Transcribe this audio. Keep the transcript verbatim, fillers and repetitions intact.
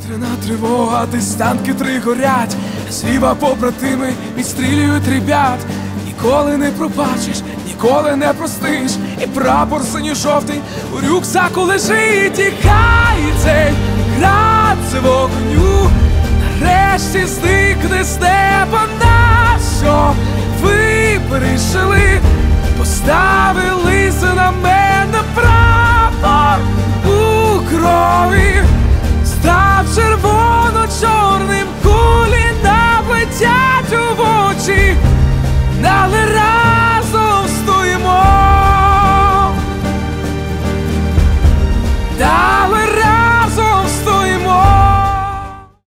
Повітряна тривога, десь танки три горять, зліва побратими відстрілюють ребят. Ніколи не пробачиш, ніколи не простиш, і прапор синьо-жовтий у рюкзаку лежить. І хай цей град з вогню нарешті зникне з неба, на що ви прийшли, поставили на мене прапор у крові, став червоно-чорним, кулі нам летять у очі, але